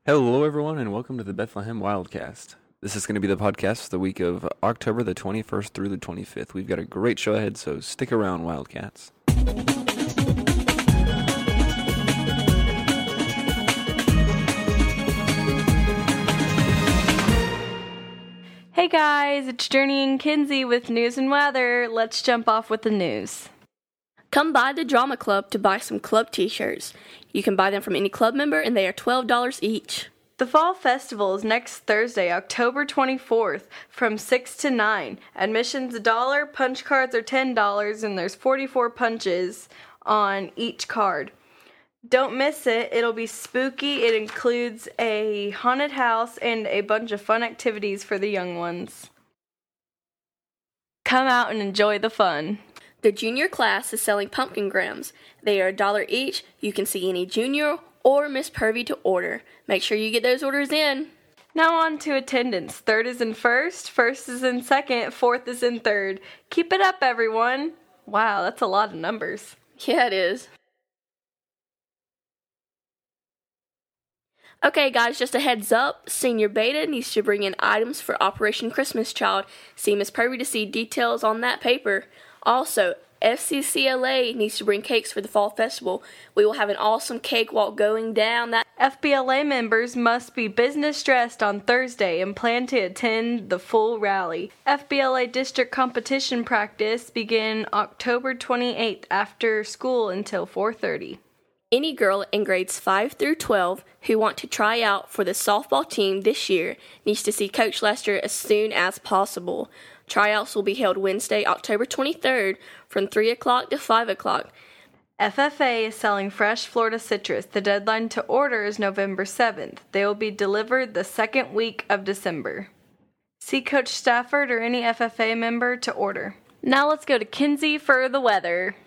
Hello, everyone, and welcome to the Bethlehem Wildcast. This is going to be the podcast for the week of October the 21st through the 25th. We've got a great show ahead, so stick around, Wildcats. Hey guys, it's Journey and Kinsey with news and weather. Let's jump off with the news. Come by the Drama Club to buy some club t-shirts. You can buy them from any club member and they are $12 each. The Fall Festival is next Thursday, October 24th, from 6 to 9. Admission's $1, punch cards are $10, and there's 44 punches on each card. Don't miss it. It'll be spooky. It includes a haunted house and a bunch of fun activities for the young ones. Come out and enjoy the fun. The junior class is selling pumpkin grams. They are $1 each. You can see any junior or Miss Purvey to order. Make sure you get those orders in. Now on to attendance. Third is in first is in second, fourth is in third. Keep it up, everyone. Wow, that's a lot of numbers. Yeah, it is. Okay, guys, just a heads up. Senior Beta needs to bring in items for Operation Christmas Child. See Miss Purvey to see details on that paper. Also, FCCLA needs to bring cakes for the Fall Festival. We will have an awesome cake walk going down. FBLA members must be business dressed on Thursday and plan to attend the full rally. FBLA district competition practice begin October 28th after school until 4:30. Any girl in grades 5 through 12 who want to try out for the softball team this year needs to see Coach Lester as soon as possible. Tryouts will be held Wednesday, October 23rd from 3 o'clock to 5 o'clock. FFA is selling fresh Florida citrus. The deadline to order is November 7th. They will be delivered the second week of December. See Coach Stafford or any FFA member to order. Now let's go to Kinsey for the weather.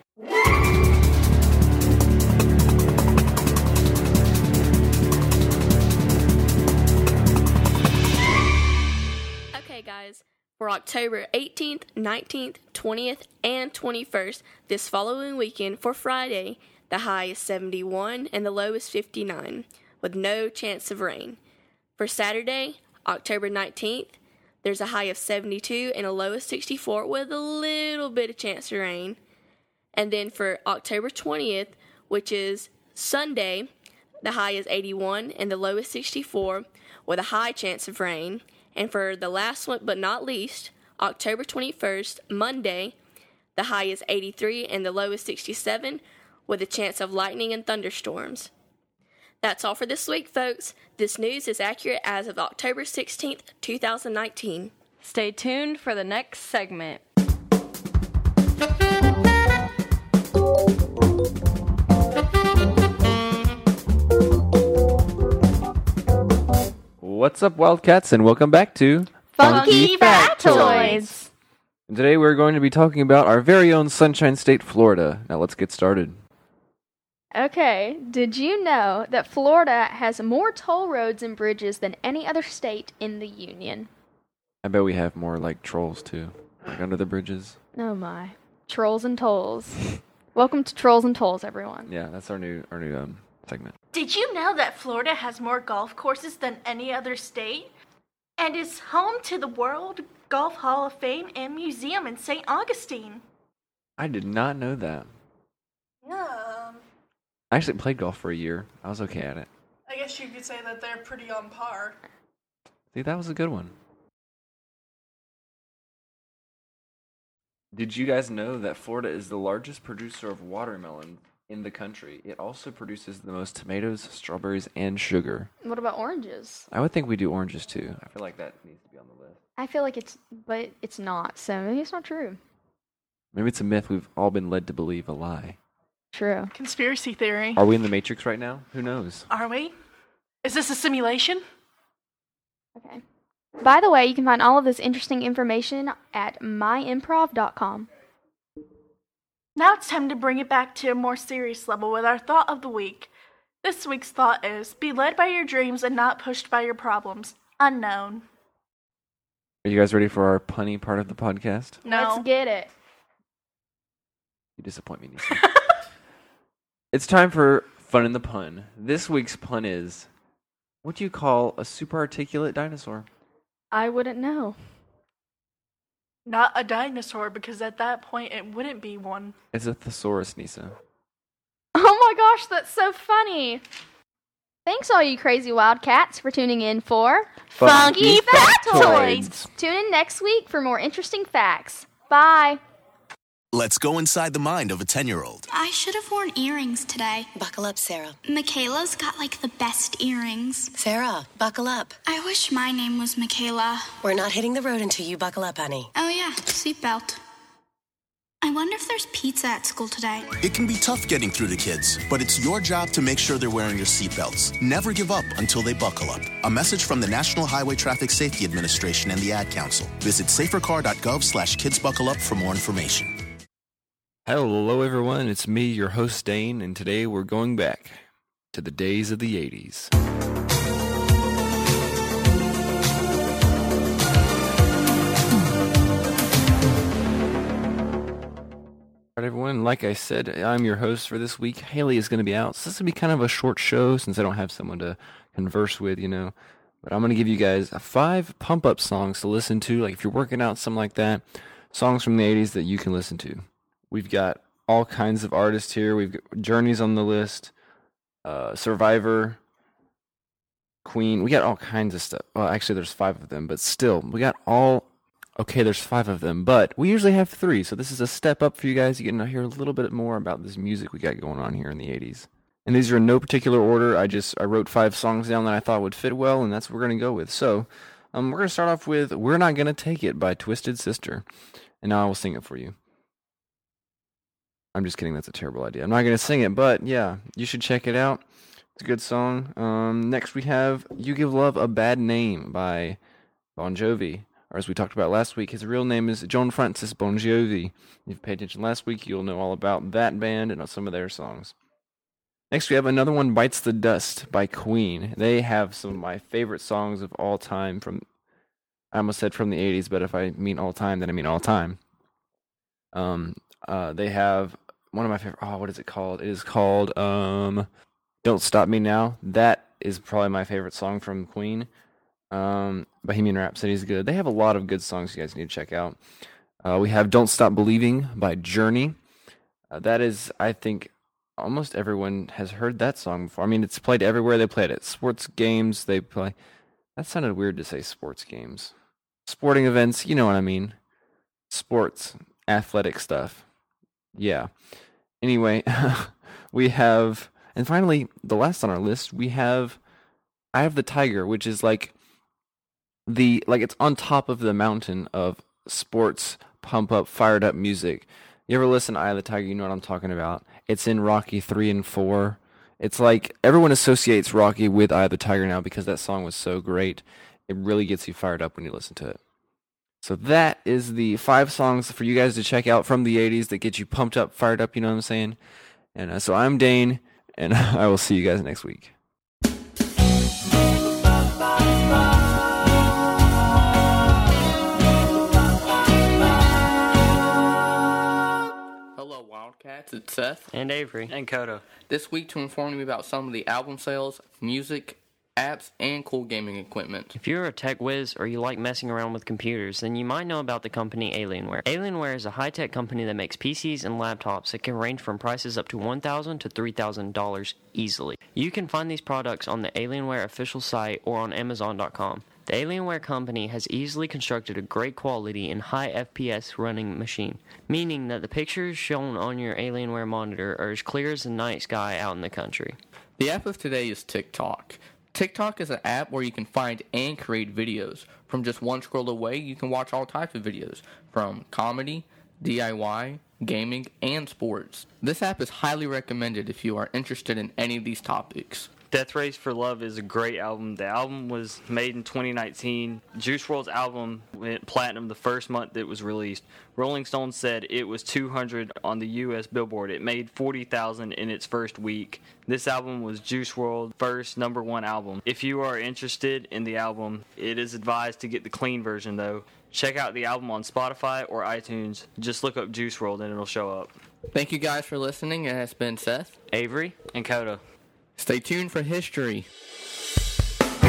Okay, guys. For October 18th, 19th, 20th, and 21st, this following weekend for Friday, the high is 71 and the low is 59, with no chance of rain. For Saturday, October 19th, there's a high of 72 and a low of 64 with a little bit of chance of rain. And then for October 20th, which is Sunday, the high is 81 and the low is 64 with a high chance of rain. And for the last one, but not least, October 21st, Monday, the high is 83 and the low is 67 with a chance of lightning and thunderstorms. That's all for this week, folks. This news is accurate as of October 16th, 2019. Stay tuned for the next segment. What's up, Wildcats, and welcome back to Funky Factoids. And today we're going to be talking about our very own Sunshine State, Florida. Now let's get started. Okay, did you know that Florida has more toll roads and bridges than any other state in the Union? I bet we have more like trolls too, like under the bridges. Oh my. Trolls and tolls. Welcome to Trolls and Tolls, everyone. Yeah, that's our new segment. Did you know that Florida has more golf courses than any other state? And is home to the World Golf Hall of Fame and Museum in St. Augustine. I did not know that. Yeah. I actually played golf for a year. I was okay at it. I guess you could say that they're pretty on par. See, that was a good one. Did you guys know that Florida is the largest producer of watermelon in the country? It also produces the most tomatoes, strawberries, and sugar. What about oranges? I would think we do oranges too. I feel like that needs to be on the list. I feel like but it's not, so maybe it's not true. Maybe it's a myth we've all been led to believe, a lie. True. Conspiracy theory. Are we in the Matrix right now? Who knows? Are we? Is this a simulation? Okay. By the way, you can find all of this interesting information at myimprov.com. Now it's time to bring it back to a more serious level with our thought of the week. This week's thought is, be led by your dreams and not pushed by your problems. Unknown. Are you guys ready for our punny part of the podcast? No. Let's get it. You disappoint me, Nisa. It's time for Fun in the Pun. This week's pun is, What do you call a super articulate dinosaur? I wouldn't know. Not a dinosaur, because at that point it wouldn't be one. It's a thesaurus, Nisa. Oh my gosh, that's so funny. Thanks, all you crazy wildcats, for tuning in for Funky Factoids. Tune in next week for more interesting facts. Bye. Let's go inside the mind of a 10-year-old. I should have worn earrings today. Buckle up, Sarah. Michaela's got like the best earrings. Sarah, buckle up. I wish my name was Michaela. We're not hitting the road until you buckle up, honey. Oh yeah, seatbelt. I wonder if there's pizza at school today. It can be tough getting through to kids, but it's your job to make sure they're wearing your seatbelts. Never give up until they buckle up. A message from the National Highway Traffic Safety Administration and the Ad Council. Visit safercar.gov/kidsbuckleup for more information. Hello, everyone. It's me, your host, Dane, and today we're going back to the days of the 80s. All right, everyone. Like I said, I'm your host for this week. Haley is going to be out, so this will be kind of a short show since I don't have someone to converse with, But I'm going to give you guys 5 pump-up songs to listen to, like if you're working out, something like that. Songs from the 80s that you can listen to. We've got all kinds of artists here. We've got Journey's on the list, Survivor, Queen. We got all kinds of stuff. Well, actually, there's 5 of them, but still, we got all... Okay, there's 5 of them, but we usually have 3, so this is a step up for you guys. You get to hear a little bit more about this music we got going on here in the 80s. And these are in no particular order. I wrote 5 songs down that I thought would fit well, and that's what we're going to go with. So, we're going to start off with We're Not Gonna Take It by Twisted Sister. And now I will sing it for you. I'm just kidding, that's a terrible idea. I'm not going to sing it, but yeah, you should check it out. It's a good song. Next we have You Give Love a Bad Name by Bon Jovi. Or as we talked about last week, his real name is John Francis Bon Jovi. If you paid attention last week, you'll know all about that band and some of their songs. Next we have another one, Bites the Dust by Queen. They have some of my favorite songs of all time from, I almost said from the 80s, but if I mean all time, then I mean all time. They have one of my favorite, what is it called? It is called Don't Stop Me Now. That is probably my favorite song from Queen. Bohemian Rhapsody is good. They have a lot of good songs you guys need to check out. We have Don't Stop Believing by Journey. That is, I think, almost everyone has heard that song before. I mean, it's played everywhere. They play it at sports games. They play... That sounded weird to say sports games. Sporting events, you know what I mean. Sports, athletic stuff. Yeah. Anyway, we have... And finally, the last on our list, we have Eye of the Tiger, which is like it's on top of the mountain of sports, pump up, fired up music. You ever listen to Eye of the Tiger, you know what I'm talking about. It's in Rocky 3 and 4. It's like everyone associates Rocky with Eye of the Tiger now because that song was so great. It really gets you fired up when you listen to it. So that is the 5 songs for you guys to check out from the 80s that get you pumped up, fired up, you know what I'm saying? And so I'm Dane, and I will see you guys next week. Hello, Wildcats. It's Seth. And Avery. And Coda. This week to inform you about some of the album sales, music, apps, and cool gaming equipment. If you're a tech whiz or you like messing around with computers, then you might know about the company Alienware. Alienware is a high-tech company that makes PCs and laptops that can range from prices up to $1,000 to $3,000 easily. You can find these products on the Alienware official site or on Amazon.com. The Alienware company has easily constructed a great quality and high FPS running machine, meaning that the pictures shown on your Alienware monitor are as clear as the night sky out in the country. The app of today is TikTok. TikTok is an app where you can find and create videos. From just one scroll away, you can watch all types of videos, from comedy, DIY, gaming, and sports. This app is highly recommended if you are interested in any of these topics. Death Race for Love is a great album. The album was made in 2019. Juice WRLD's album went platinum the first month it was released. Rolling Stone said it was 200 on the U.S. Billboard. It made 40,000 in its first week. This album was Juice WRLD's first #1 album. If you are interested in the album, it is advised to get the clean version though. Check out the album on Spotify or iTunes. Just look up Juice WRLD and it'll show up. Thank you guys for listening. It has been Seth, Avery, and Coda. Stay tuned for history.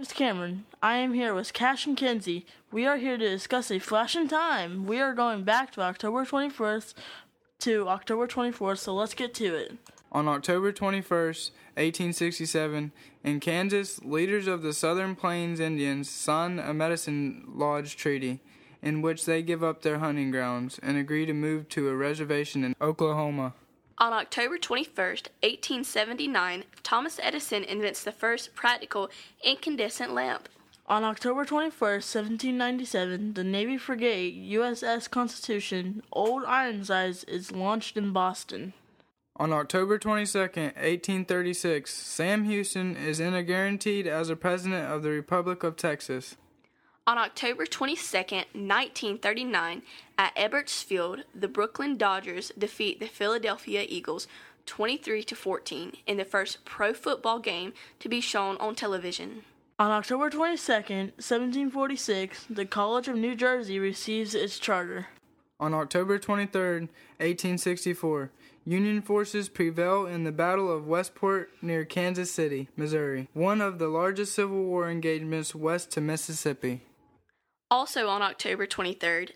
is Cameron. I am here with Cash and Kenzie. We are here to discuss a flash in time. We are going back to October 21st to October 24th, so let's get to it. On October 21st, 1867, in Kansas, leaders of the Southern Plains Indians signed a Medicine Lodge Treaty, in which they give up their hunting grounds and agree to move to a reservation in Oklahoma. On October 21st, 1879, Thomas Edison invents the first practical incandescent lamp. On October 21st, 1797, the Navy frigate USS Constitution, Old Ironsides, is launched in Boston. On October 22nd, 1836, Sam Houston is guaranteed as a president of the Republic of Texas. On October 22nd, 1939, at Ebbets Field, the Brooklyn Dodgers defeat the Philadelphia Eagles 23-14 in the first pro football game to be shown on television. On October 22nd, 1746, the College of New Jersey receives its charter. On October 23rd, 1864, Union forces prevail in the Battle of Westport near Kansas City, Missouri, one of the largest Civil War engagements west to Mississippi. Also on October 23rd,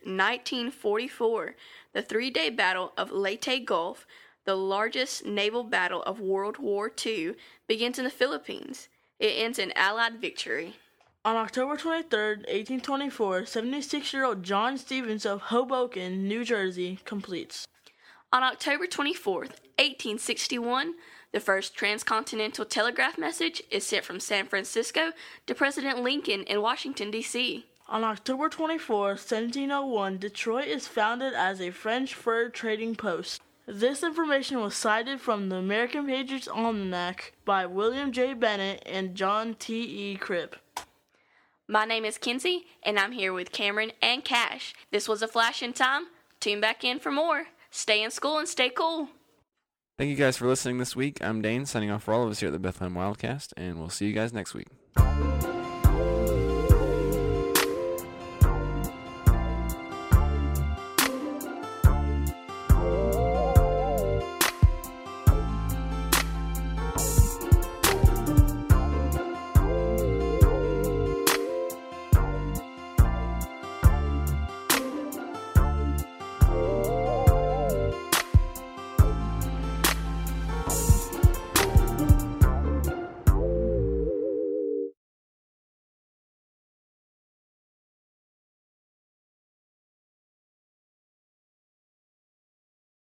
1944, the three-day Battle of Leyte Gulf, the largest naval battle of World War II, begins in the Philippines. It ends in Allied victory. On October 23rd, 1824, 76-year-old John Stevens of Hoboken, New Jersey, completes. On October 24th, 1861, the first transcontinental telegraph message is sent from San Francisco to President Lincoln in Washington, D.C. On October 24, 1701, Detroit is founded as a French fur trading post. This information was cited from the American Patriots Almanac by William J. Bennett and John T. E. Cripp. My name is Kenzie, and I'm here with Cameron and Cash. This was a flash in time. Tune back in for more. Stay in school and stay cool. Thank you guys for listening this week. I'm Dane, signing off for all of us here at the Bethlehem Wildcast, and we'll see you guys next week.